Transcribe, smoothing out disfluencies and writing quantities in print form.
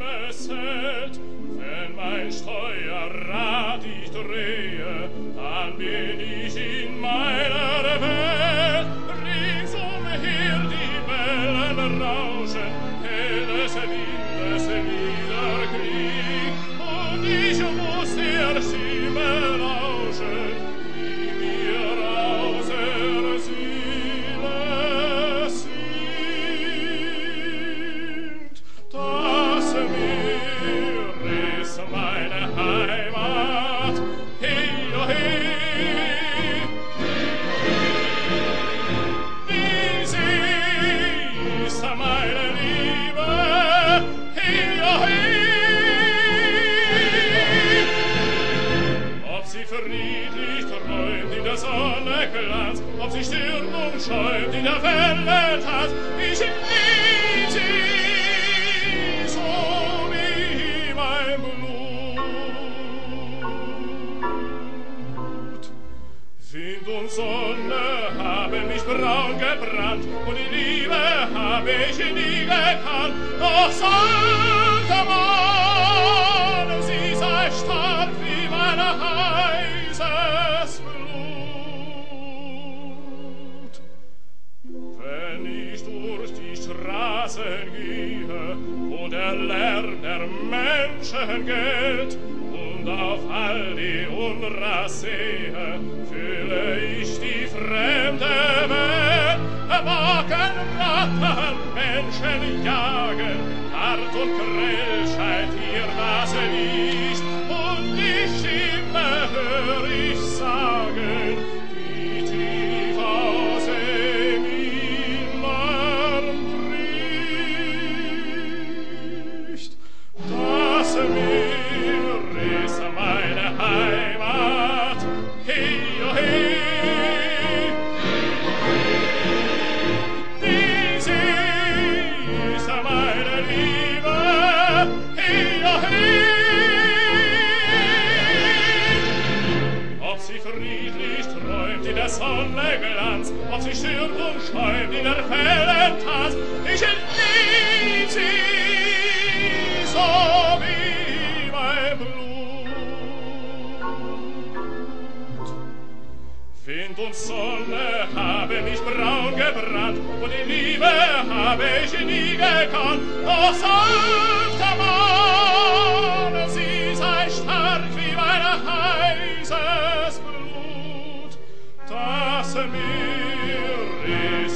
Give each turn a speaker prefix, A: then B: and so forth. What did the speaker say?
A: es hält. Wenn mein Steuerrad ich drehe, dann bin ich in meiner Welt. Ringsumher die Wellen rauschen, helles Windes Niederkrieg, und ich muss der Stimme lauschen, die mir aus der Seele singt. Das Meer ist meine Heimat, hey, oh, hey. Die See ist meine Liebe, hey, oh, hey. Ob sie friedlich träumt in der Sonne Glanz, ob sie stirbt und schäumt in der Welle Tanz, ich lieb sie so wie mein Blut. Wind und Sonne haben mich braun gebrannt, und die Liebe habe ich nie gekannt. Doch sagte man, sie sei stark wie mein heißes Blut. Wenn ich durch die Straßen gehe und der Lärm der Menschen geht und auf all die Unrast sehe, fühle ich die fremde Welt. Wagen, rattern, Menschen jagen, hart und grell scheint hier das Licht, und die Stimme hör ich sagen, die tief aus dem Innern bricht. Das Meer ist meine Heimat, hey, oh, hey. Die See ist meine Liebe, hey, oh, hey. Ob sie friedlich träumt in der Sonne Glanz, ob sie stürmt und schäumt in der Wellen Tanz, ich lieb sie so wie mein Blut. Wind und Sonne haben mich braun gebrannt, und die Liebe habe ich nie gekannt. Doch sagte man, sie sei stark wie mein heißes Blut. Das Meer